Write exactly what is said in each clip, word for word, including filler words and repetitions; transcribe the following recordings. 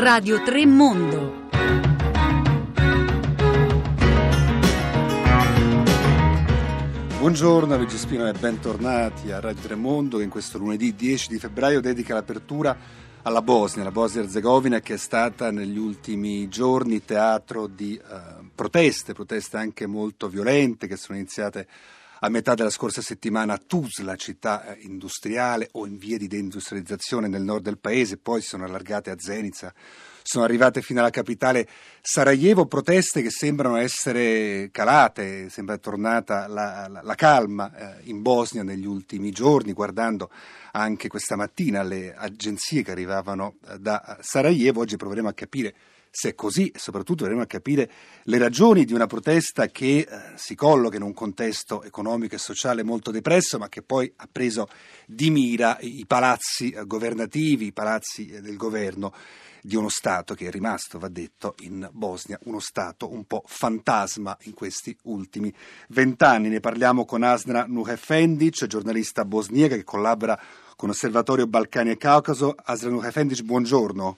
Radio tre Mondo. Buongiorno Luigi Spino e bentornati a Radio tre Mondo, che in questo lunedì dieci di febbraio dedica l'apertura alla Bosnia, la Bosnia-Erzegovina, che è stata negli ultimi giorni teatro di uh, proteste, proteste anche molto violente, che sono iniziate a metà della scorsa settimana a Tuzla, città industriale o in via di deindustrializzazione nel nord del paese, poi si sono allargate a Zenica, sono arrivate fino alla capitale Sarajevo, proteste che sembrano essere calate, sembra tornata la, la, la calma eh, in Bosnia negli ultimi giorni, guardando anche questa mattina le agenzie che arrivavano da Sarajevo. Oggi proveremo a capire se è così e soprattutto dovremo capire le ragioni di una protesta che eh, si colloca in un contesto economico e sociale molto depresso, ma che poi ha preso di mira i palazzi eh, governativi, i palazzi eh, del governo di uno Stato che è rimasto, va detto, in Bosnia, uno Stato un po' fantasma in questi ultimi vent'anni. Ne parliamo con Asra Nuhefendic, giornalista bosniaca che collabora con Osservatorio Balcani e Caucaso. Asra Nuhefendic, buongiorno.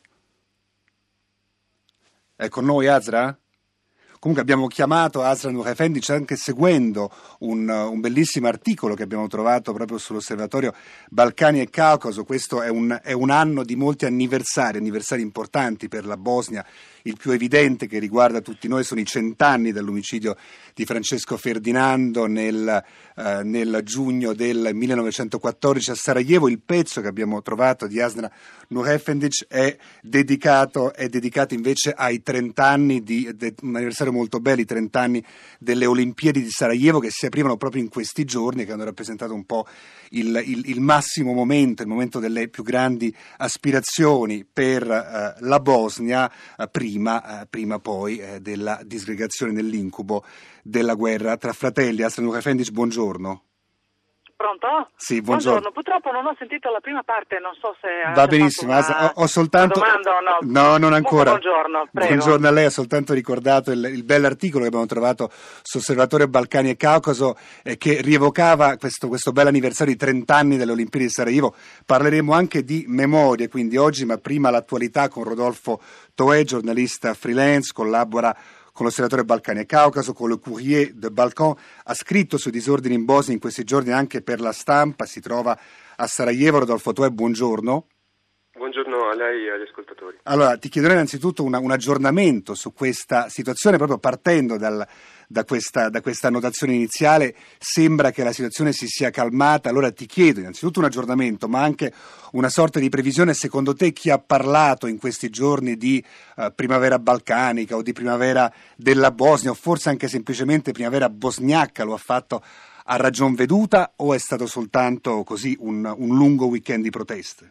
È con noi Asra? Comunque abbiamo chiamato Asra Nuhefendic anche seguendo un, un bellissimo articolo che abbiamo trovato proprio sull'Osservatorio Balcani e Caucaso. Questo è un, è un anno di molti anniversari, anniversari importanti per la Bosnia. Il più evidente che riguarda tutti noi sono i cent'anni dell'omicidio di Francesco Ferdinando nel, eh, nel giugno del millenovecentoquattordici a Sarajevo. Il pezzo che abbiamo trovato di Asra Nuhefendic è dedicato, è dedicato invece ai trent'anni di, di un anniversario molto bello, i trent'anni delle Olimpiadi di Sarajevo, che si aprivano proprio in questi giorni, che hanno rappresentato un po' il, il, il massimo momento, il momento delle più grandi aspirazioni per eh, la Bosnia, eh, prima Prima, eh, prima poi eh, della disgregazione nell'incubo della guerra tra fratelli. Asra Nuhefendic, buongiorno. Pronto? Sì, buongiorno. buongiorno. Purtroppo non ho sentito la prima parte, non so se va benissimo. Una, ho, ho soltanto una domanda o no. No, non ancora. Buongiorno, prego. Buongiorno a lei, ho soltanto ricordato il, il bell'articolo che abbiamo trovato su Osservatorio Balcani e Caucaso eh, che rievocava questo, questo bel anniversario di trent'anni delle Olimpiadi di Sarajevo. Parleremo anche di memorie, quindi oggi, ma prima l'attualità con Rodolfo Toè, giornalista freelance, collabora con l'Osservatorio Balcani e Caucaso, con le Courrier de Balkan, ha scritto sui disordini in Bosnia in questi giorni anche per La Stampa, si trova a Sarajevo. Rodolfo Toè, buongiorno. Buongiorno a lei e agli ascoltatori. Allora, ti chiederò innanzitutto una, un aggiornamento su questa situazione, proprio partendo dal, da, questa, da questa annotazione iniziale. Sembra che la situazione si sia calmata, allora ti chiedo innanzitutto un aggiornamento, ma anche una sorta di previsione. Secondo te chi ha parlato in questi giorni di uh, primavera balcanica o di primavera della Bosnia, o forse anche semplicemente primavera bosniaca, lo ha fatto a ragion veduta o è stato soltanto così un, un lungo weekend di proteste?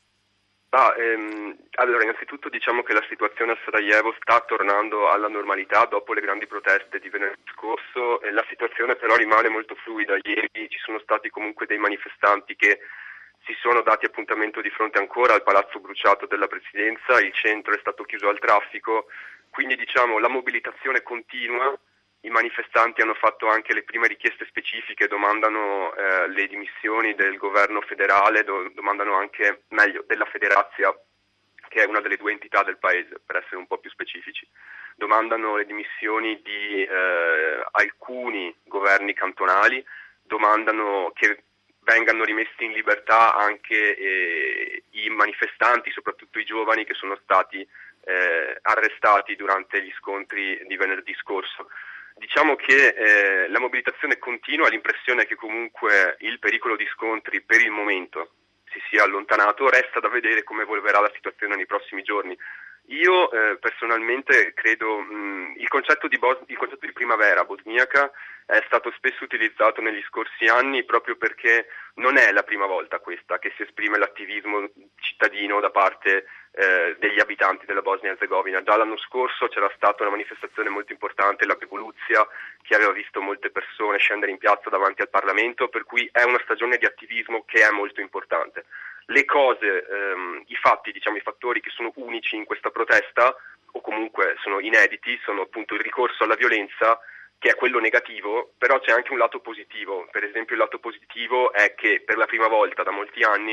Ah, ehm, allora, innanzitutto diciamo che la situazione a Sarajevo sta tornando alla normalità dopo le grandi proteste di venerdì scorso. E la situazione però rimane molto fluida. Ieri ci sono stati comunque dei manifestanti che si sono dati appuntamento di fronte ancora al palazzo bruciato della presidenza, il centro è stato chiuso al traffico, quindi diciamo la mobilitazione continua. I manifestanti hanno fatto anche le prime richieste specifiche, domandano eh, le dimissioni del governo federale, do- domandano anche, meglio, della Federazia, che è una delle due entità del paese, per essere un po' più specifici. Domandano le dimissioni di eh, alcuni governi cantonali, domandano che vengano rimessi in libertà anche eh, i manifestanti, soprattutto i giovani che sono stati eh, arrestati durante gli scontri di venerdì scorso. Diciamo che eh, la mobilitazione continua, l'impressione è che comunque il pericolo di scontri per il momento si sia allontanato, resta da vedere come evolverà la situazione nei prossimi giorni. Io eh, personalmente credo mh, il concetto di Bos- il concetto di primavera bosniaca è stato spesso utilizzato negli scorsi anni proprio perché non è la prima volta questa che si esprime l'attivismo cittadino da parte eh, degli abitanti della Bosnia-Erzegovina. Già l'anno scorso c'era stata una manifestazione molto importante, la Revoluzia, che aveva visto molte persone scendere in piazza davanti al Parlamento, per cui è una stagione di attivismo che è molto importante. Le cose, ehm, i fatti, diciamo i fattori che sono unici in questa protesta, o comunque sono inediti, sono appunto il ricorso alla violenza, che è quello negativo, però c'è anche un lato positivo. Per esempio il lato positivo è che per la prima volta da molti anni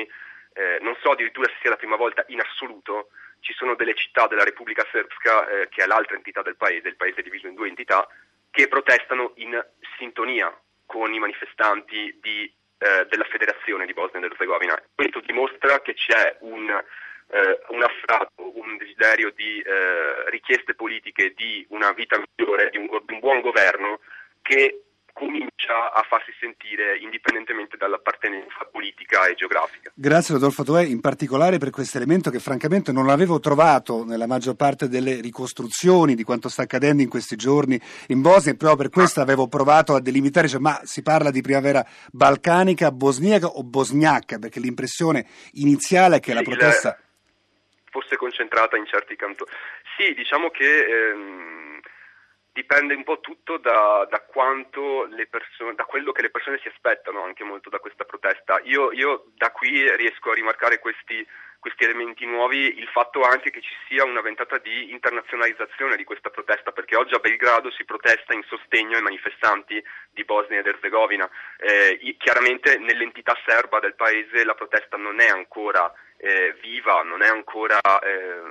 eh, non so addirittura se sia la prima volta in assoluto, ci sono delle città della Repubblica Srpska, eh, che è l'altra entità del paese, il paese è diviso in due entità, che protestano in sintonia con i manifestanti di, eh, della Federazione di Bosnia ed Erzegovina. Questo dimostra che c'è un, eh, un affratto, un desiderio di eh, richieste politiche di una vita migliore, di un, di un buon governo che comincia a farsi sentire indipendentemente dall'appartenenza politica e geografica. Grazie Rodolfo Toè, in particolare per questo elemento che francamente non l'avevo trovato nella maggior parte delle ricostruzioni di quanto sta accadendo in questi giorni in Bosnia, e proprio per questo avevo provato a delimitare, cioè, ma si parla di primavera balcanica, bosniaca o bosgnacca, perché l'impressione iniziale è che sì, la protesta fosse concentrata in certi cantoni. Sì, diciamo che ehm... dipende un po' tutto da, da quanto le persone, da quello che le persone si aspettano anche molto da questa protesta. Io, io da qui riesco a rimarcare questi, questi elementi nuovi, il fatto anche che ci sia una ventata di internazionalizzazione di questa protesta, perché oggi a Belgrado si protesta in sostegno ai manifestanti di Bosnia ed Erzegovina. Eh, chiaramente nell'entità serba del paese la protesta non è ancora eh, viva, non è ancora eh,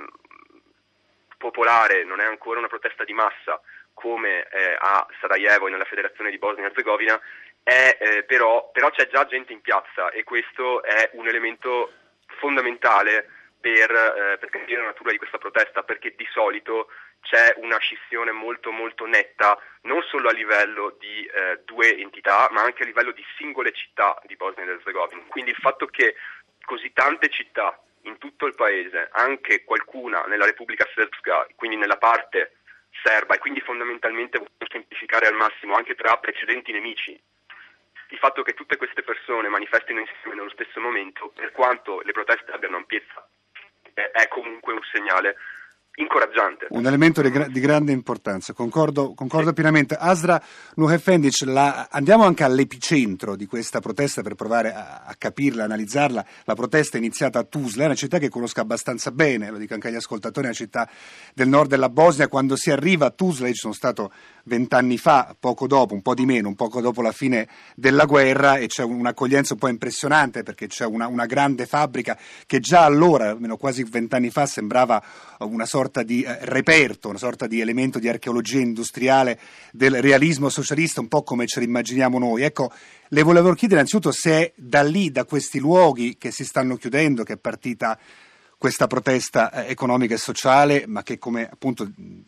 popolare, non è ancora una protesta di massa come eh, a Sarajevo e nella Federazione di Bosnia e Erzegovina, è, eh, però, però c'è già gente in piazza, e questo è un elemento fondamentale per, eh, per capire la natura di questa protesta, perché di solito c'è una scissione molto molto netta, non solo a livello di eh, due entità, ma anche a livello di singole città di Bosnia ed Erzegovina. Quindi il fatto che così tante città in tutto il paese, anche qualcuna nella Repubblica Srpska, quindi nella parte serba, e quindi fondamentalmente voglio semplificare al massimo anche tra precedenti nemici, il fatto che tutte queste persone manifestino insieme nello stesso momento, per quanto le proteste abbiano ampiezza, è comunque un segnale incoraggiante. Un elemento di, gra- di grande importanza, concordo, concordo sì. pienamente. Asra Nuhefendic, la, andiamo anche all'epicentro di questa protesta per provare a, a capirla, analizzarla. La protesta è iniziata a Tuzla, è una città che conosco abbastanza bene, lo dico anche agli ascoltatori, è una città del nord della Bosnia. Quando si arriva a Tuzla, io ci sono stato vent'anni fa, poco dopo, un po' di meno, un poco dopo la fine della guerra, e c'è un'accoglienza un po' impressionante, perché c'è una, una grande fabbrica che già allora, almeno quasi vent'anni fa, sembrava una sorta di eh, reperto, una sorta di elemento di archeologia industriale del realismo socialista, un po' come ce l'immaginiamo noi. Ecco, le volevo chiedere innanzitutto se è da lì, da questi luoghi che si stanno chiudendo, che è partita questa protesta eh, economica e sociale, ma che, come appunto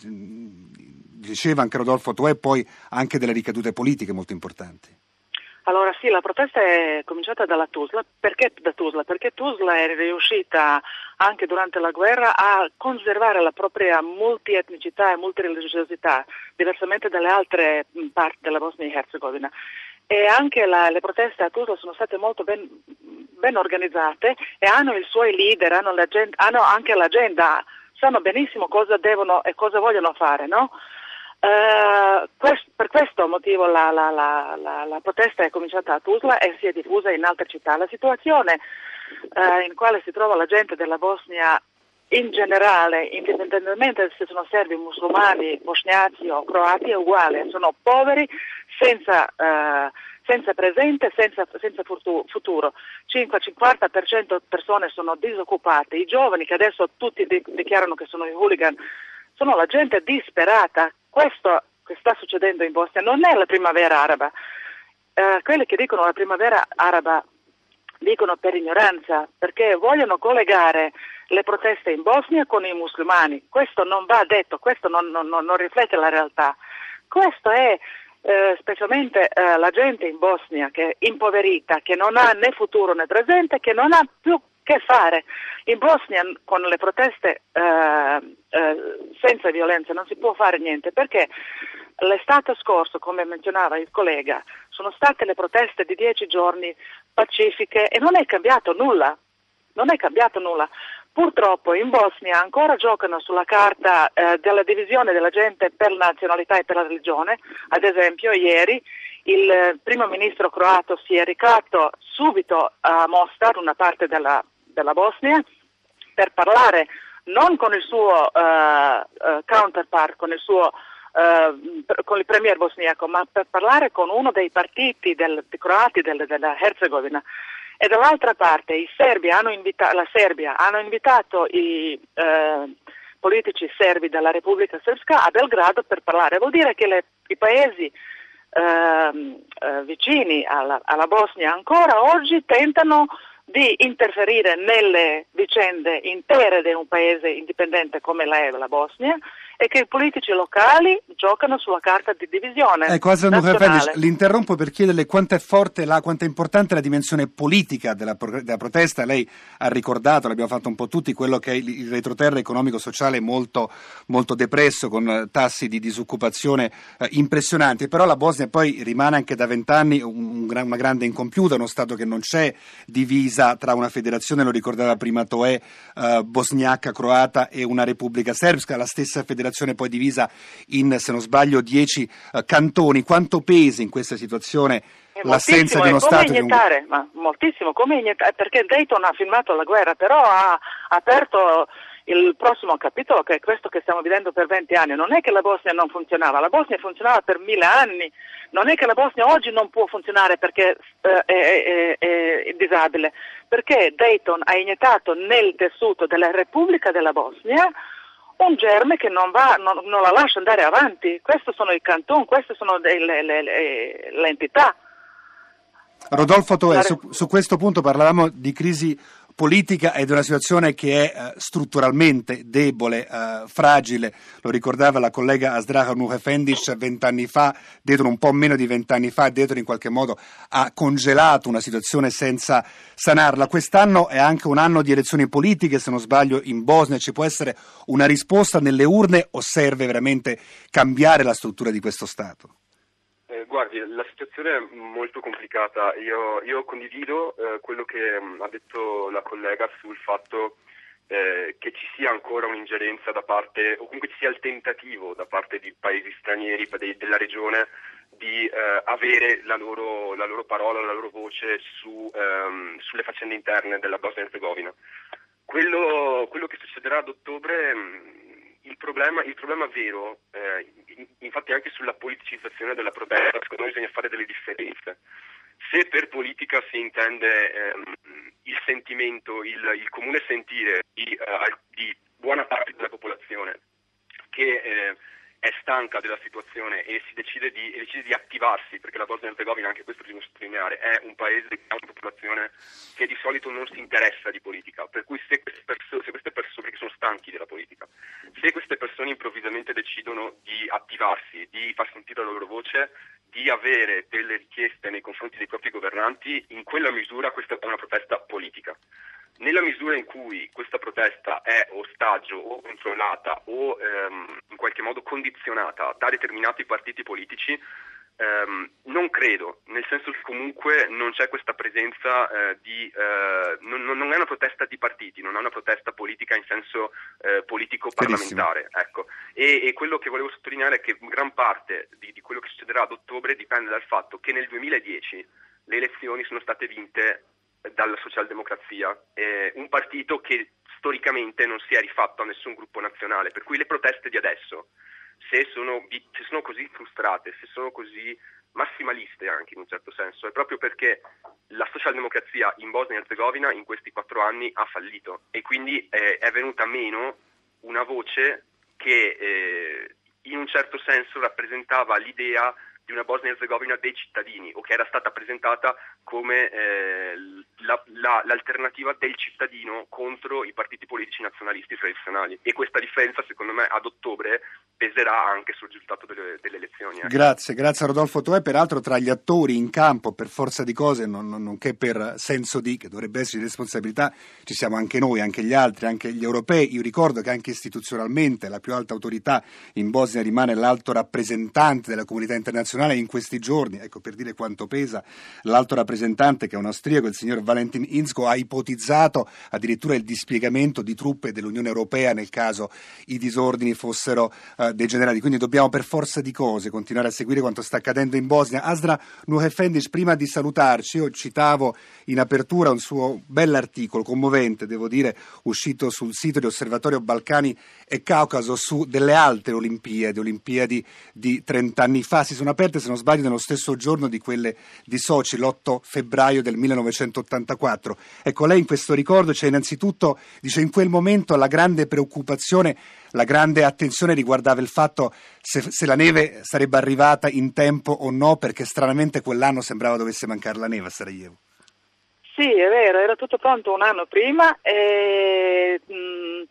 diceva anche Rodolfo Toè, poi anche delle ricadute politiche molto importanti. Allora sì, la protesta è cominciata dalla Tuzla. Perché da Tuzla? Perché Tuzla è riuscita anche durante la guerra a conservare la propria multietnicità e multireligiosità, diversamente dalle altre parti della Bosnia e Herzegovina. E anche la, le proteste a Tuzla sono state molto ben, ben organizzate e hanno i suoi leader, hanno, hanno anche l'agenda, sanno benissimo cosa devono e cosa vogliono fare, no? Uh, quest, per questo motivo la, la, la, la, la protesta è cominciata a Tuzla e si è diffusa in altre città. La situazione uh, in quale si trova la gente della Bosnia in generale, indipendentemente se sono serbi, musulmani, bosniaci o croati, è uguale, sono poveri, senza, uh, senza presente, senza, senza futuro. cinquanta per cento persone sono disoccupate, i giovani che adesso tutti dichiarano che sono i hooligan, sono la gente disperata. Questo che sta succedendo in Bosnia non è la primavera araba. Eh, quelli che dicono la primavera araba dicono per ignoranza, perché vogliono collegare le proteste in Bosnia con i musulmani. Questo non va detto, questo non, non, non riflette la realtà. Questo è eh, specialmente eh, la gente in Bosnia che è impoverita, che non ha né futuro né presente, che non ha più che fare. In Bosnia con le proteste eh, eh, senza violenza non si può fare niente, perché l'estate scorso, come menzionava il collega, sono state le proteste di dieci giorni pacifiche e non è cambiato nulla, non è cambiato nulla. Purtroppo in Bosnia ancora giocano sulla carta eh, della divisione della gente per la nazionalità e per la religione. Ad esempio ieri il primo ministro croato si è recato subito a Mostar, una parte della, della Bosnia, per parlare non con il suo uh, uh, counterpart, con il suo uh, con il premier bosniaco, ma per parlare con uno dei partiti del, dei croati del, della Herzegovina. e dall'altra parte i serbi hanno invita- la Serbia hanno invitato i eh, politici serbi della Repubblica Srpska a Belgrado per parlare. Vuol dire che le, i paesi eh, eh, vicini alla, alla Bosnia ancora oggi tentano di interferire nelle vicende intere di un paese indipendente come la è la Bosnia, e che i politici locali giocano sulla carta di divisione ecco, Asra nazionale. Nuhefendic, l'interrompo per chiederle quanto è forte, la, quanto è importante la dimensione politica della, della protesta. Lei ha ricordato, l'abbiamo fatto un po' tutti, quello che è il, il retroterra economico-sociale molto, molto depresso, con tassi di disoccupazione eh, impressionanti, però la Bosnia poi rimane anche da vent'anni un, un, una grande incompiuta, uno Stato che non c'è divisa tra una federazione, lo ricordava prima Toè, eh, bosniaca, croata, e una repubblica serbska, la stessa federazione poi divisa in, se non sbaglio, dieci uh, cantoni. Quanto pesa in questa situazione l'assenza di uno come Stato? Iniettare, di un... ma moltissimo, come iniettare, perché Dayton ha firmato la guerra, però ha aperto il prossimo capitolo, che è questo che stiamo vivendo per venti anni. Non è che la Bosnia non funzionava, la Bosnia funzionava per mille anni, non è che la Bosnia oggi non può funzionare perché eh, è, è, è disabile, perché Dayton ha iniettato nel tessuto della Repubblica della Bosnia un germe che non va, non, non la lascia andare avanti. Questi sono i canton, queste sono le, le, le, le entità. Rodolfo Toè, su, su questo punto parlavamo di crisi politica ed è una situazione che è uh, strutturalmente debole, uh, fragile. Lo ricordava la collega Asra Nuhefendic vent'anni fa, Dayton un po' meno di vent'anni fa, Dayton in qualche modo ha congelato una situazione senza sanarla. Quest'anno è anche un anno di elezioni politiche, se non sbaglio, in Bosnia. Ci può essere una risposta nelle urne o serve veramente cambiare la struttura di questo Stato? Eh, guardi, la situazione è molto complicata. Io, io condivido eh, quello che mh, ha detto la collega sul fatto eh, che ci sia ancora un'ingerenza da parte, o comunque ci sia il tentativo da parte di paesi stranieri, de, della regione, di eh, avere la loro, la loro parola, la loro voce su, ehm, sulle faccende interne della Bosnia Erzegovina. Quello, quello che succederà ad ottobre... Mh, Il problema, il problema vero, eh, infatti anche sulla politicizzazione della protesta, secondo me bisogna fare delle differenze. Se per politica si intende ehm, il sentimento, il, il comune sentire di, eh, di buona parte della popolazione che eh, è stanca della situazione e si decide di, e decide di attivarsi, perché la Bosnia Erzegovina, anche questo bisogna sottolineare, è un paese che ha una popolazione che di solito non si interessa di politica, per cui se queste persone, se queste persone che sono stanchi della politica, se queste persone improvvisamente decidono di attivarsi, di far sentire la loro voce, di avere delle richieste nei confronti dei propri governanti, in quella misura questa è una protesta politica. Nella misura in cui questa protesta è ostaggio o controllata o ehm, in qualche modo condizionata da determinati partiti politici, ehm, non credo, nel senso che comunque non c'è questa presenza eh, di... Eh, non, non è una protesta di partiti, non è una protesta politica in senso eh, politico-parlamentare. Ecco. E, e quello che volevo sottolineare è che gran parte di, di quello che succederà ad ottobre dipende dal fatto che nel duemiladieci le elezioni sono state vinte dalla socialdemocrazia, eh, un partito che storicamente non si è rifatto a nessun gruppo nazionale, per cui le proteste di adesso, se sono, se sono così frustrate, se sono così massimaliste anche in un certo senso, è proprio perché la socialdemocrazia in Bosnia e Erzegovina in questi quattro anni ha fallito e quindi eh, è venuta meno una voce che eh, in un certo senso rappresentava l'idea di una Bosnia e Erzegovina dei cittadini, o che era stata presentata come eh, la, la, l'alternativa del cittadino contro i partiti politici nazionalisti tradizionali. E questa differenza, secondo me, ad ottobre peserà anche sul risultato delle, delle elezioni. Eh. Grazie, grazie a Rodolfo Toè. Peraltro tra gli attori in campo, per forza di cose, non, non, nonché per senso di, che dovrebbe essere di responsabilità, ci siamo anche noi, anche gli altri, anche gli europei. Io ricordo che anche istituzionalmente la più alta autorità in Bosnia rimane l'alto rappresentante della comunità internazionale. In questi giorni, ecco, per dire quanto pesa, l'alto rappresentante, che è un austriaco, il signor Valentin Inzko, ha ipotizzato addirittura il dispiegamento di truppe dell'Unione Europea nel caso i disordini fossero uh, degenerati. Quindi dobbiamo per forza di cose continuare a seguire quanto sta accadendo in Bosnia. Asra Nuhefendic, prima di salutarci, io citavo in apertura un suo bell'articolo, commovente, devo dire, uscito sul sito di Osservatorio Balcani e Caucaso su delle altre Olimpiadi, Olimpiadi di trent'anni fa. Si sono aperte scoperte, se non sbaglio, nello stesso giorno di quelle di Sochi, l'otto febbraio del millenovecentottantaquattro. Ecco, lei in questo ricordo c'è innanzitutto, dice, in quel momento la grande preoccupazione, la grande attenzione riguardava il fatto se, se la neve sarebbe arrivata in tempo o no, perché stranamente quell'anno sembrava dovesse mancare la neve a Sarajevo. Sì, è vero, era tutto pronto un anno prima e mh,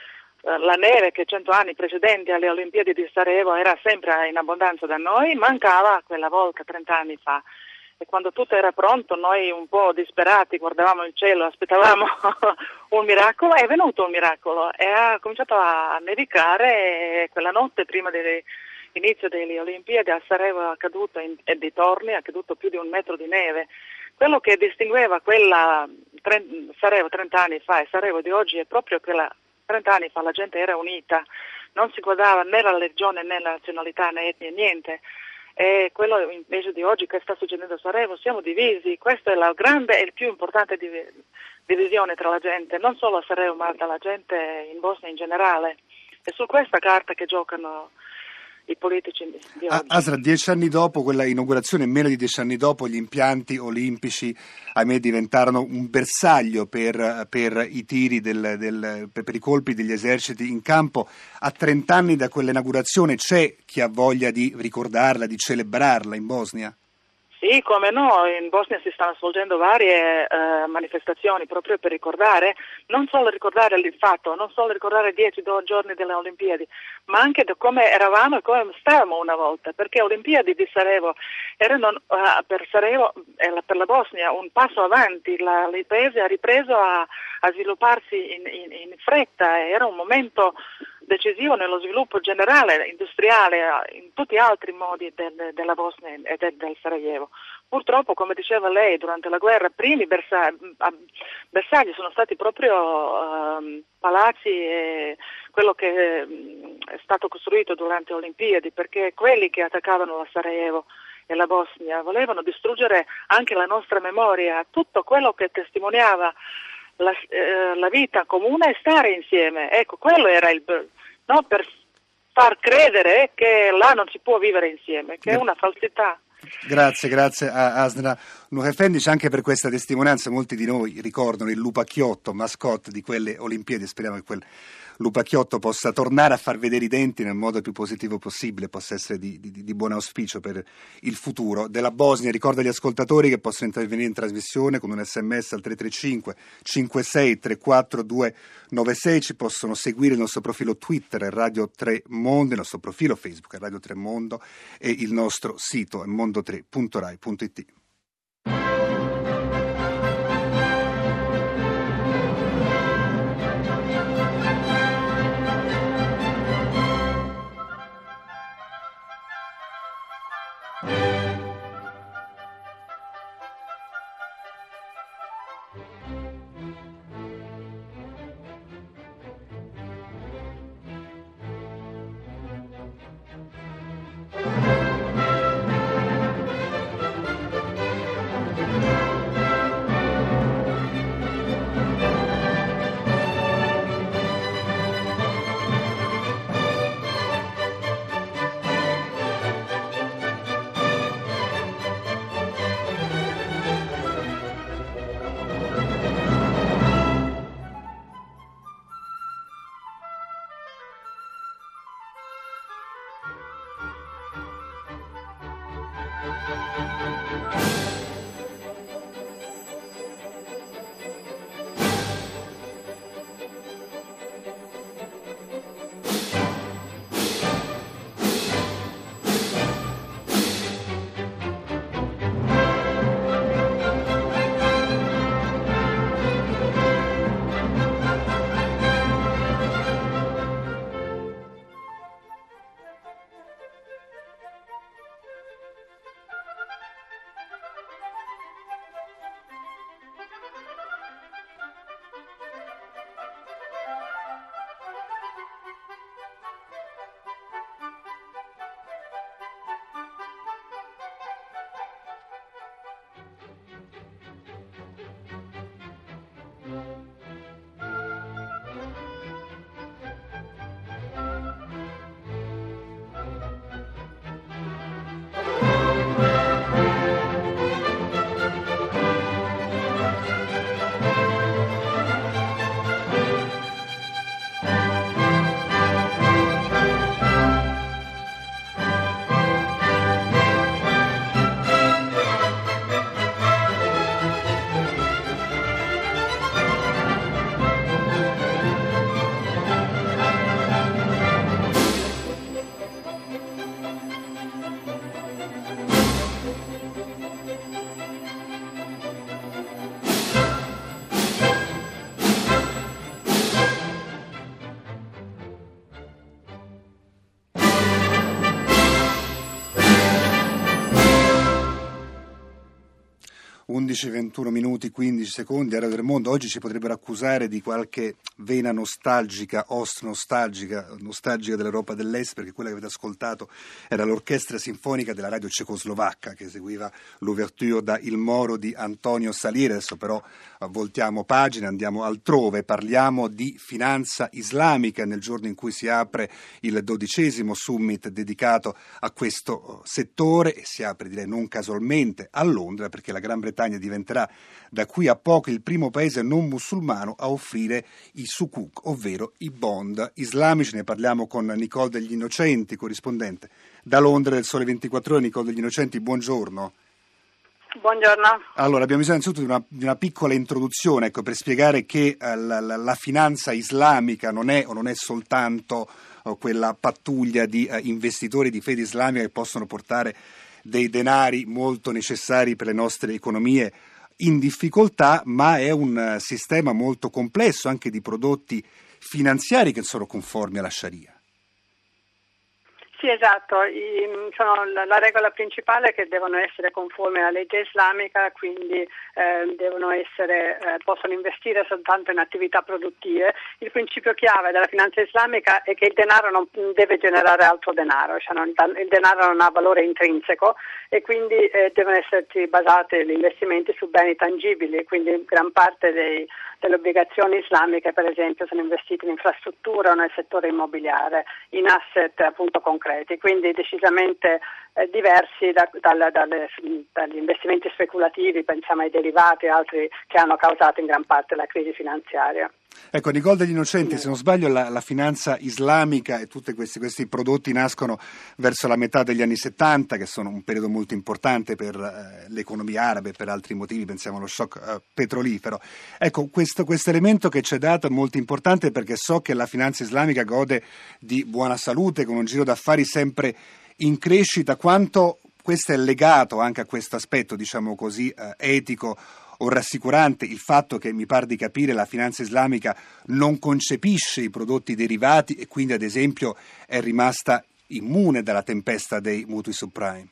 la neve che cento anni precedenti alle Olimpiadi di Sarajevo era sempre in abbondanza da noi, mancava quella volta trenta anni fa. E quando tutto era pronto, noi un po' disperati guardavamo il cielo, aspettavamo un miracolo, è venuto un miracolo e ha cominciato a nevicare e quella notte prima dell'inizio delle Olimpiadi a Sarajevo è caduto in, e dintorni è caduto più di un metro di neve. Quello che distingueva quella Sarajevo trenta anni fa e Sarajevo di oggi è proprio quella trenta anni fa la gente era unita, non si guardava né la religione né la nazionalità né etnia, niente. E quello invece di oggi che sta succedendo a Sarajevo, siamo divisi, questa è la grande e il più importante div- divisione tra la gente, non solo a Sarajevo ma tra la gente in Bosnia in generale. È su questa carta che giocano i politici di oggi. Asra, dieci anni dopo quella inaugurazione, meno di dieci anni dopo, gli impianti olimpici, ahimè, diventarono un bersaglio per, per i tiri, del, del, per i colpi degli eserciti in campo. A trent'anni da quell'inaugurazione c'è chi ha voglia di ricordarla, di celebrarla in Bosnia? Sì, come no, in Bosnia si stanno svolgendo varie eh, manifestazioni proprio per ricordare, non solo ricordare il fatto, non solo ricordare dieci giorni delle Olimpiadi, ma anche di come eravamo e come stavamo una volta, perché Olimpiadi di Sarajevo erano uh, per Sarajevo e eh, per la Bosnia un passo avanti, la, il paese ha ripreso a, a svilupparsi in, in, in fretta, era un momento decisivo nello sviluppo generale, industriale, in tutti gli altri modi del, della Bosnia e del, del Sarajevo. Purtroppo, come diceva lei, durante la guerra, primi bersagli, bersagli sono stati proprio um, palazzi e quello che um, è stato costruito durante le Olimpiadi, perché quelli che attaccavano la Sarajevo e la Bosnia volevano distruggere anche la nostra memoria, tutto quello che testimoniava La, eh, la vita comune e stare insieme, ecco, quello era il no, per far credere che là non si può vivere insieme, che è una falsità. Grazie, grazie a Asna Nurefendic anche per questa testimonianza. Molti di noi ricordano il lupacchiotto, mascotte di quelle Olimpiadi, speriamo che quel lupacchiotto possa tornare a far vedere i denti nel modo più positivo possibile, possa essere di, di, di buon auspicio per il futuro della Bosnia. Ricordo agli ascoltatori che possono intervenire in trasmissione con un sms al tre tre cinque cinque sei tre quattro due nove sei, ci possono seguire il nostro profilo Twitter Radio tre Mondo, il nostro profilo Facebook Radio tre Mondo e il nostro sito è mondo tre punto rai punto it. undici ventuno minuti quindici secondi a Radio del Mondo. Oggi ci potrebbero accusare di qualche vena nostalgica, ost-nostalgica, nostalgica dell'Europa dell'Est, perché quella che avete ascoltato era l'orchestra sinfonica della radio cecoslovacca che eseguiva l'ouverture da Il Moro di Antonio Salieri. Adesso però voltiamo pagina, andiamo altrove, parliamo di finanza islamica nel giorno in cui si apre il dodicesimo summit dedicato a questo settore, e si apre, direi non casualmente, a Londra, perché la Gran Bretagna diventerà da qui a poco il primo paese non musulmano a offrire i sukuk, ovvero i bond islamici. Ne parliamo con Nicole Degli Innocenti, corrispondente da Londra del Sole ventiquattro Ore. Nicole Degli Innocenti, buongiorno. Buongiorno. Allora, abbiamo bisogno innanzitutto di una, di una piccola introduzione, ecco, per spiegare che eh, la, la, la finanza islamica non è o non è soltanto oh, quella pattuglia di eh, investitori di fede islamica che possono portare dei denari molto necessari per le nostre economie in difficoltà, ma è un sistema molto complesso anche di prodotti finanziari che sono conformi alla Sharia. Sì, esatto. I, sono la, la regola principale è che devono essere conformi alla legge islamica, quindi eh, devono essere, eh, possono investire soltanto in attività produttive. Il principio chiave della finanza islamica è che il denaro non deve generare altro denaro, cioè non, il denaro non ha valore intrinseco e quindi eh, devono esserci basati gli investimenti su beni tangibili, quindi gran parte dei, delle obbligazioni islamiche per esempio sono investite in infrastruttura o nel settore immobiliare, in asset appunto concreti, quindi decisamente eh, diversi da, da, dalle, dagli investimenti speculativi, pensiamo ai derivati e altri che hanno causato in gran parte la crisi finanziaria. Ecco, Nicole Degli Innocenti, se non sbaglio la, la finanza islamica e tutti questi, questi prodotti nascono verso la metà degli anni settanta, che sono un periodo molto importante per eh, l'economia arabe e per altri motivi, pensiamo allo shock eh, petrolifero. Ecco, questo, questo elemento che ci è dato è molto importante perché so che la finanza islamica gode di buona salute, con un giro d'affari sempre in crescita. Quanto questo è legato anche a questo aspetto, diciamo così, eh, etico o rassicurante, il fatto che mi pare di capire la finanza islamica non concepisce i prodotti derivati e quindi ad esempio è rimasta immune dalla tempesta dei mutui subprime?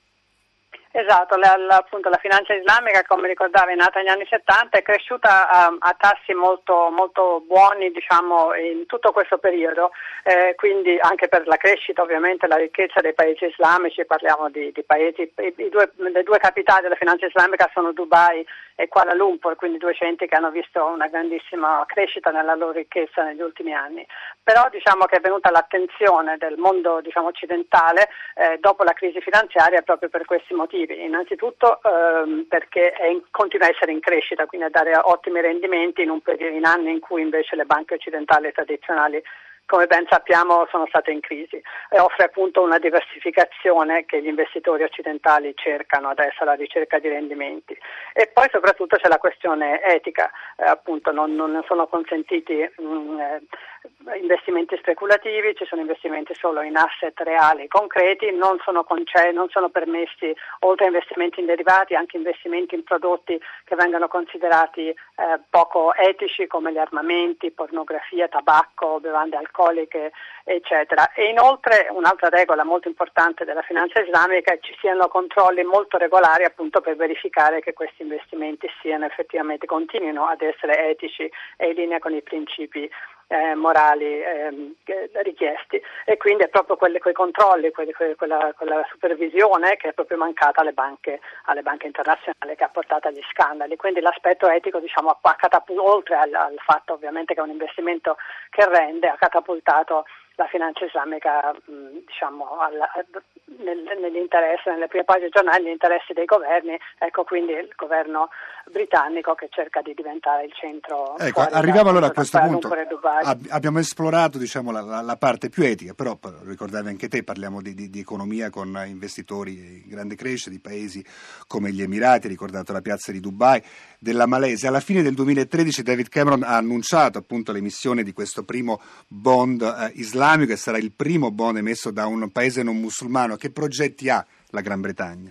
Esatto, la, la, appunto la finanza islamica, come ricordavi, è nata negli anni settanta, è cresciuta a, a tassi molto, molto buoni, diciamo, in tutto questo periodo, eh, quindi anche per la crescita, ovviamente, la ricchezza dei paesi islamici, parliamo di, di paesi, i, i due, le due capitali della finanza islamica sono Dubai e Kuala Lumpur, quindi due centri che hanno visto una grandissima crescita nella loro ricchezza negli ultimi anni. Però diciamo che è venuta l'attenzione del mondo, diciamo, occidentale eh, dopo la crisi finanziaria proprio per questi motivi. Innanzitutto ehm, perché è in, continua a essere in crescita, quindi a dare ottimi rendimenti in, un periodo, in anni in cui invece le banche occidentali tradizionali, come ben sappiamo, sono state in crisi, e offre appunto una diversificazione che gli investitori occidentali cercano adesso alla ricerca di rendimenti. E poi soprattutto c'è la questione etica, eh, appunto non, non sono consentiti mh, eh, investimenti speculativi, ci sono investimenti solo in asset reali concreti, non sono, conce- non sono permessi, oltre a investimenti in derivati, anche investimenti in prodotti che vengono considerati eh, poco etici, come gli armamenti, pornografia, tabacco, bevande alcoliche, eccetera. E inoltre un'altra regola molto importante della finanza islamica è che ci siano controlli molto regolari appunto per verificare che questi investimenti siano effettivamente, continuino ad essere etici e in linea con i principi Eh, morali eh, richiesti, e quindi è proprio quelli, quei controlli, quelli, quella, quella supervisione che è proprio mancata alle banche, alle banche internazionali, che ha portato agli scandali. Quindi l'aspetto etico, diciamo, ha catapultato, oltre al, al fatto ovviamente che è un investimento che rende, ha catapultato la finanza islamica mh, diciamo alla, nel, nell'interesse, nelle prime pagine dei giornali, negli interessi dei governi, ecco, quindi il governo britannico che cerca di diventare il centro. Ecco, arriviamo allora a questo punto. Ab- abbiamo esplorato, diciamo, la, la, la parte più etica, però ricordavi anche te, parliamo di, di, di economia con investitori in grande crescita di paesi come gli Emirati, hai ricordato la piazza di Dubai, della Malesia. Alla fine del duemilatredici David Cameron ha annunciato appunto l'emissione di questo primo bond eh, islamico, che sarà il primo bond emesso da un paese non musulmano. Che progetti ha la Gran Bretagna?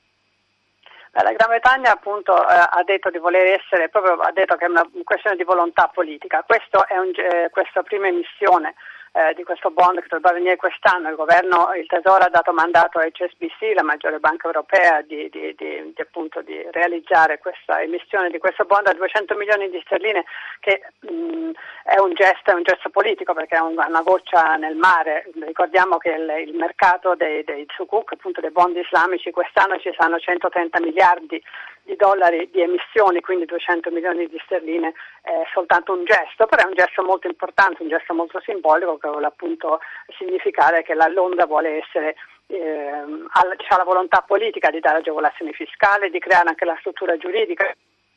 La Gran Bretagna appunto eh, ha detto di voler essere, proprio ha detto che è una questione di volontà politica. Questo è un, eh, questa prima emissione eh, di questo bond che doveva venire quest'anno. Il governo, il Tesoro ha dato mandato a H S B C, la maggiore banca europea, di, di, di, di appunto di realizzare questa emissione di questo bond a duecento milioni di sterline, che mh, è un gesto, è un gesto politico, perché è un, una goccia nel mare. Ricordiamo che il, il mercato dei, dei sukuk, appunto dei bond islamici, quest'anno ci saranno centotrenta miliardi di dollari di emissioni, quindi duecento milioni di sterline è soltanto un gesto, però è un gesto molto importante, un gesto molto simbolico, che vuole appunto significare che la Londra vuole essere eh, ha, ha la volontà politica di dare agevolazioni fiscali, di creare anche la struttura giuridica.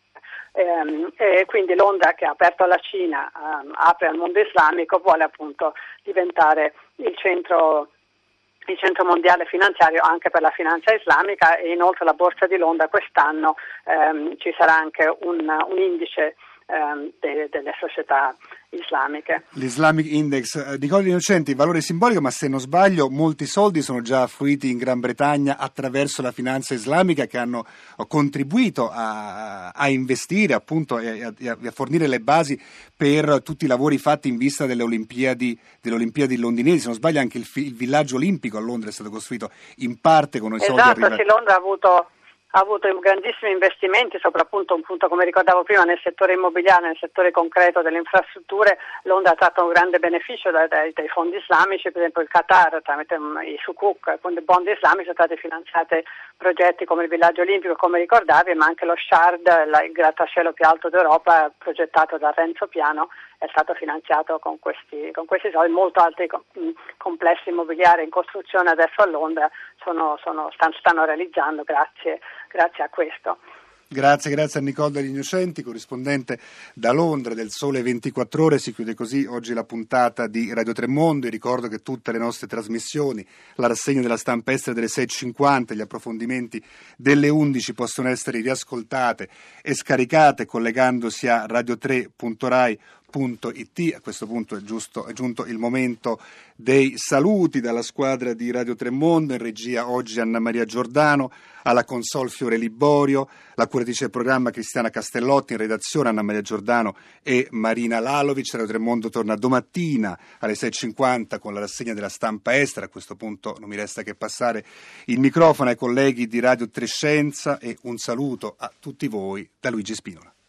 Ehm, e quindi Londra, che ha aperto alla Cina, ehm, apre al mondo islamico, vuole appunto diventare il centro il centro mondiale finanziario anche per la finanza islamica, e inoltre la borsa di Londra quest'anno ehm, ci sarà anche un, un indice ehm, de, delle società islamiche. L'Islamic Index. Nicola Innocenti, valore simbolico, ma se non sbaglio molti soldi sono già affluiti in Gran Bretagna attraverso la finanza islamica, che hanno contribuito a, a investire appunto e a, a fornire le basi per tutti i lavori fatti in vista delle Olimpiadi, delle Olimpiadi londinesi. Se non sbaglio anche il, il villaggio olimpico a Londra è stato costruito in parte con i esatto, soldi arrivati. Sì, Londra ha avuto ha avuto grandissimi investimenti, soprattutto appunto, come ricordavo prima, nel settore immobiliare, nel settore concreto delle infrastrutture. Londra ha tratto un grande beneficio dai, dai, dai fondi islamici. Per esempio il Qatar, tramite i sukuk, con i bond islamici, sono stati finanziati progetti come il villaggio olimpico, come ricordavi, ma anche lo Shard, la, il grattacielo più alto d'Europa, progettato da Renzo Piano, è stato finanziato con questi, con questi soldi. Molto altri complessi immobiliari in costruzione adesso a Londra sono, sono, stanno, stanno realizzando grazie, grazie a questo. Grazie, grazie a Nicola degli Innocenti, corrispondente da Londra del Sole ventiquattro Ore. Si chiude così oggi la puntata di Radio Tremondo. E ricordo che tutte le nostre trasmissioni, la rassegna della stampa estera delle sei e cinquanta, gli approfondimenti delle undici possono essere riascoltate e scaricate collegandosi a radio tre punto rai punto it. A questo punto è, giusto, è giunto il momento dei saluti dalla squadra di Radio Tremondo. In regia oggi Anna Maria Giordano, alla console Fiore Liborio, la curatrice del programma Cristiana Castellotti, in redazione Anna Maria Giordano e Marina Lalovic. Radio Tremondo torna domattina alle sei e cinquanta con la rassegna della stampa estera. A questo punto non mi resta che passare il microfono ai colleghi di Radio Trescenza, e un saluto a tutti voi da Luigi Spinola.